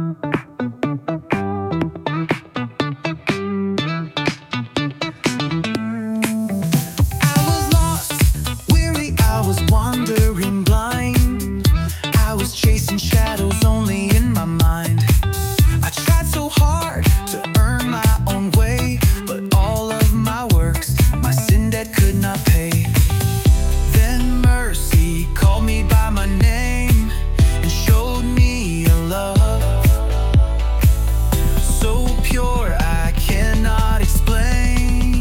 I was lost, weary, I was wandering blind. I was chasing shadows only in my mind. I tried so hard to earn my own way, but all of my works, my sin debt could not pay. Then mercy called me by my name and showed me a love so pure I cannot explain.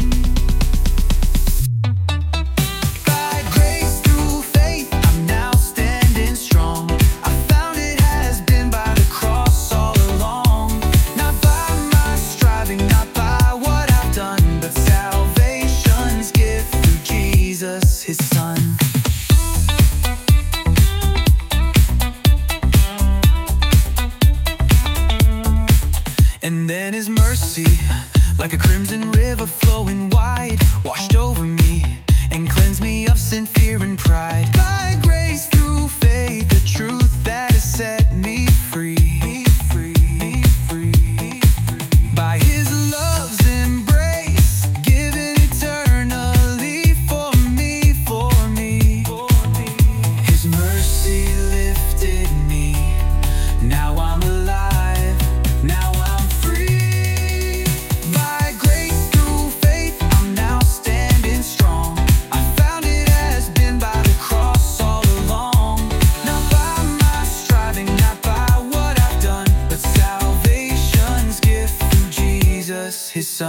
By grace through faith, I'm now standing strong. I found it has been by the cross all along. Not by my striving, not by what I've done, but salvation's gift through Jesus, His Son. And then His mercy, like a crimson river flowing wide, washed over me and cleansed me of sin, fear, and pride. By grace through faith, the truth that has set me free. By His love's embrace, given eternally for me. His mercy lifted me. Now I'm alive, now I'm free. By grace through faith, I'm now standing strong. I found it has been by the cross all along. Not by my striving, not by what I've done, but salvation's gift through Jesus, His Son.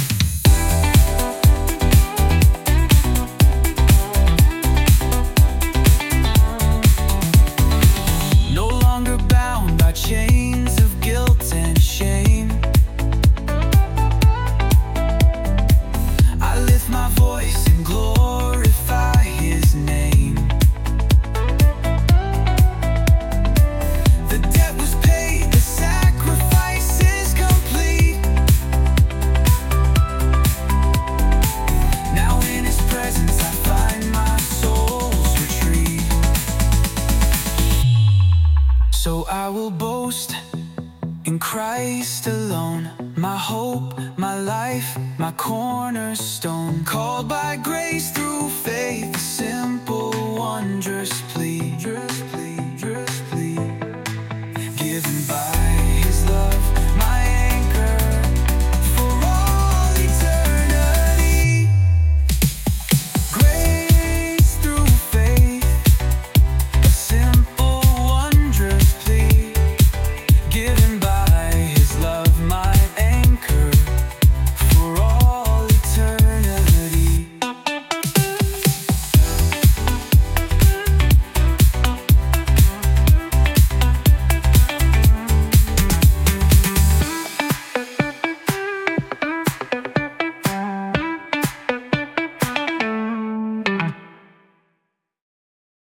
No longer bound by chains of guilt and shame. I lift my voice and glorify His name. The debt was paid, the sacrifice is complete. Now in His presence I find my soul's retreat. So I will boast in Christ alone, my hope, my life, my cornerstone. Called by grace through faith, a simple, wondrous plea. Given by